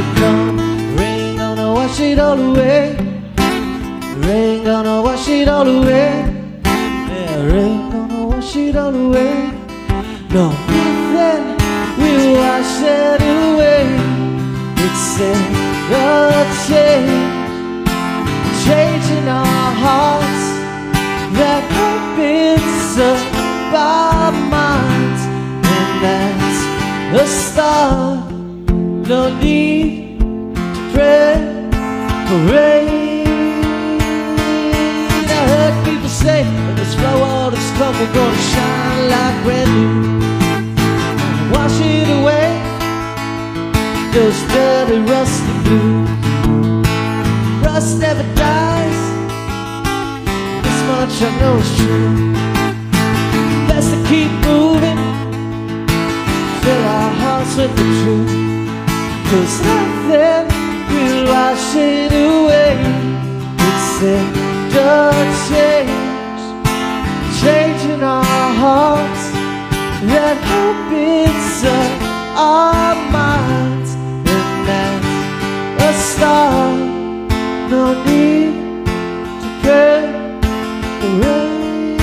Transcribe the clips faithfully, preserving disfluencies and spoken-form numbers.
come. Rain gonna wash it all away. Rain gonna wash it all away. Yeah, rain gonna wash it all away. No, then we'll wash it away. It's a change, changing our hearts that opens up our minds, and that's a start. No need to pray for rain. I heard people say when this flow waters come, we're gonna shine like brand new. Wash it away, those dirty rusty blues. Rust never dies, this much I know is true. Best to keep moving, fill our hearts with the truth. 'Cause nothing will wash it away except the change, changing our hearts that opens up our minds, and that's a start. No need to pray for rain.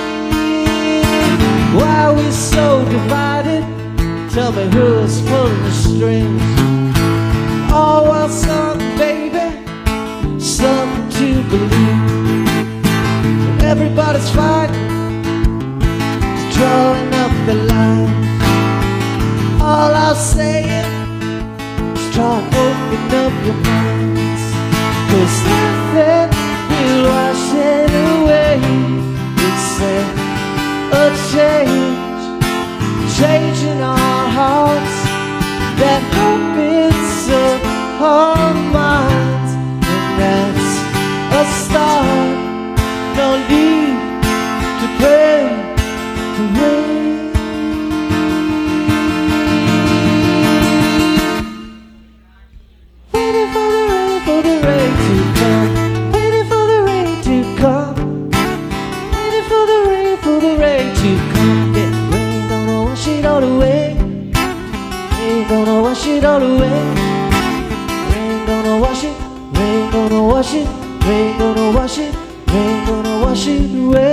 Why are we so divided? Tell me who's pulling the strings. Oh, well, something, baby, something to believe. Everybody's fighting, drawing up the line. All I'll say is try and open up your minds, 'cause nothing will wash it away except a change, changing our hearts that opens up our minds, and that's a start. No need to pray for rain. Waiting for the rain, for the rain to come. Waiting for the rain to come. Waiting for the rain, for the rain to come. Yeah, rain gonna wash it all away. Rain gonna wash it all away. Rain gonna wash it. Rain gonna wash it. Rain gonna wash it. Rain gonna wash it away.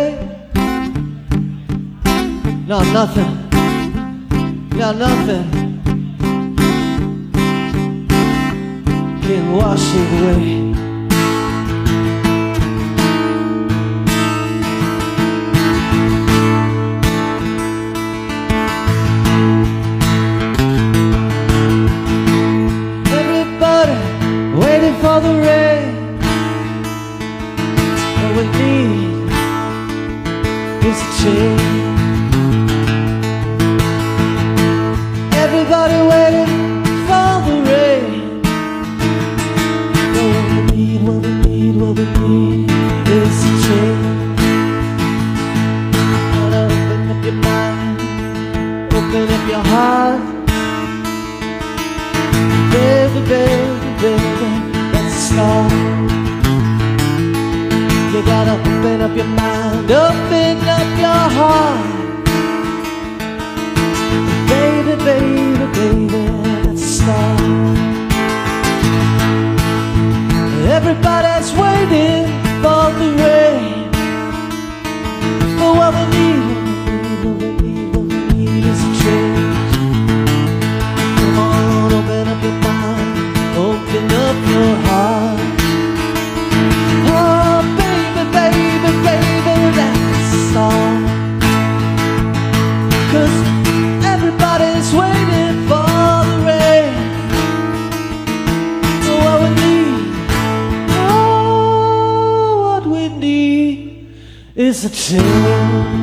No, nothing. Got nothing can wash it away. Everybody waiting for the rain. All we need is a change. Everybody waiting for the rain. But what we need, what we need, what we need is a change. Gotta open up your mind, open up your heart. Baby, baby, baby, that's a start. You gotta open up your mind, open up your heart. Baby, baby, baby, that's a start. Everybody's waiting for the rain. But what we need, what we need, what we need is a change. Come on, open up your mind, open up your heart. Oh, baby, baby, baby, that's a start. 'Cause everybody's waiting for the rain. So what we need, oh, what we need is a change.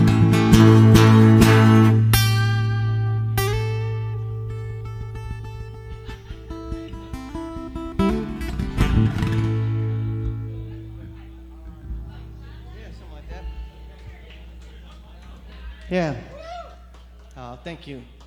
Yeah, something like that. Yeah. Oh, thank you.